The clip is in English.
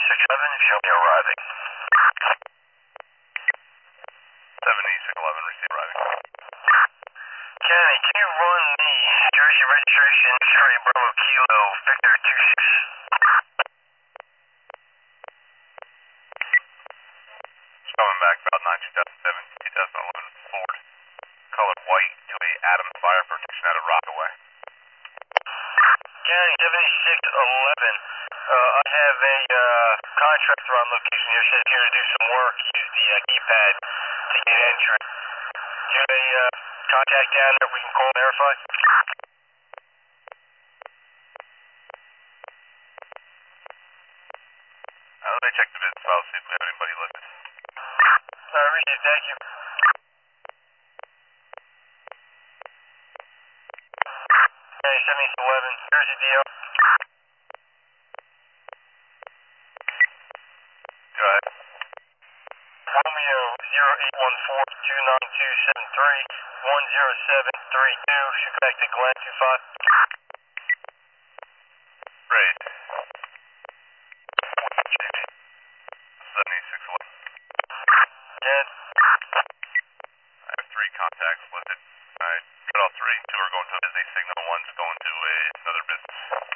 7611, show me arriving. 7611, receive arriving. Kenny, can you run the Jersey registration X-ray Bravo Kilo Victor 26? Coming back about 2011 Ford. Color white to a Adams Fire Protection out of Rockaway. Kenny, 7611. I have a contractor on location here. Says here to do some work. Use the keypad to get entry. Do you have a contact down there we can call and verify? Let me check the business file, see if we have anybody listed. Richard, thank you. Kenny, 7611, Jersey DO. Go ahead. Romeo 0814-292-73-10732. Should connect to Glen 25. Great. 7611. Dead. I have 3 contacts listed. I got all 3. 2 are going to a busy signal, 1's going to another business.